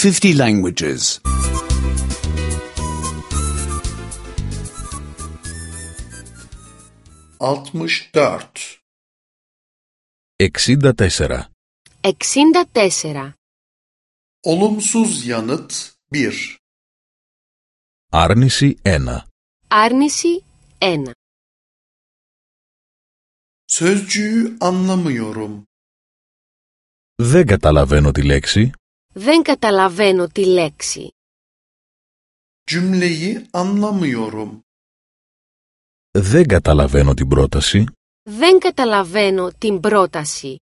50 languages. 64 64. 64. Olumsuz yanıt 1. Άρνηση 1. Άρνηση 1. Sözcüğü anlamıyorum. Δεν καταλαβαίνω τη λέξη. Δεν καταλαβαίνω τη λέξη. Cümleyi anlamıyorum. Δεν καταλαβαίνω την πρόταση. Δεν καταλαβαίνω την πρόταση.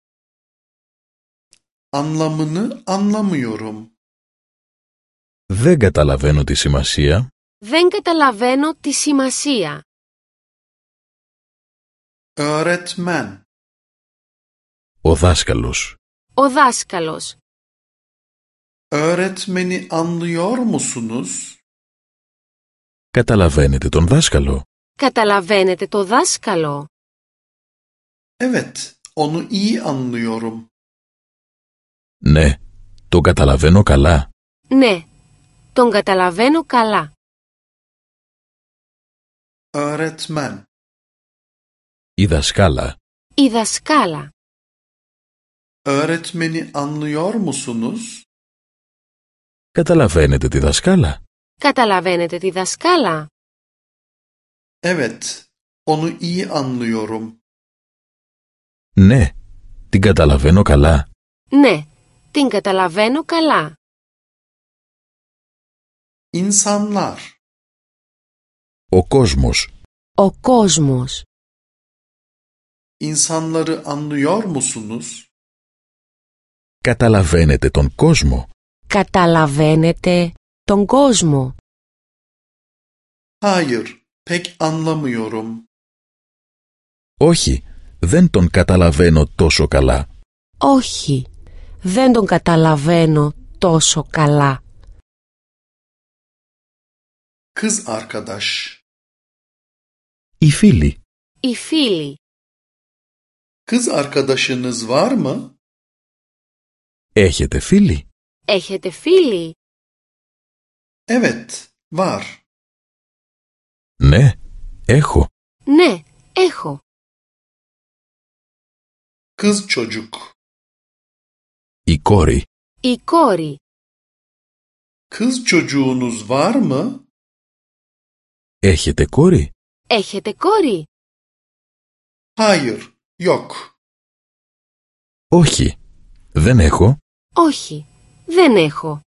Anlamını anlamıyorum. Δεν καταλαβαίνω τη σημασία. Δεν καταλαβαίνω τη σημασία. Öğretmen, Ο δάσκαλος. Ο δάσκαλος. öğretmeni anlıyor musunuz? Καταλαβαίνετε τον δάσκαλο. Καταλαβαίνετε το δάσκαλο. Evet, onu iyi anlıyorum. Ναι, τον καταλαβαίνω καλά. Ναι, τον καταλαβαίνω καλά. Öğretmen, Η δασκάλα. Η δασκάλα. öğretmeni anlıyor musunuz? Καταλαβαίνετε τη δασκάλα. Καταλαβαίνετε τη δασκάλα. Evet, onu iyi anlıyorum. Ναι, την καταλαβαίνω καλά. Ναι, την καταλαβαίνω καλά. İnsanlar, Ο κόσμος. Ο κόσμος. insanları anlıyor musunuz? Καταλαβαίνετε τον κόσμο. Καταλαβαίνετε τον κόσμο. Hayır, pek anlamıyorum. Όχι, δεν τον καταλαβαίνω τόσο καλά. Όχι, δεν τον καταλαβαίνω τόσο καλά. Kız arkadaş, Οι φίλοι. Οι φίλοι. kız arkadaşınız var mı? Έχετε φίλοι. Έχετε φίλοι? Evet, var. Ναι, έχω. Ναι, έχω. Kız çocuk, Η κόρη. Η κόρη. kız çocuğunuz var mı? Έχετε κόρη. Έχετε κόρη? Hayır, yok. Όχι, δεν έχω. Όχι, δεν έχω.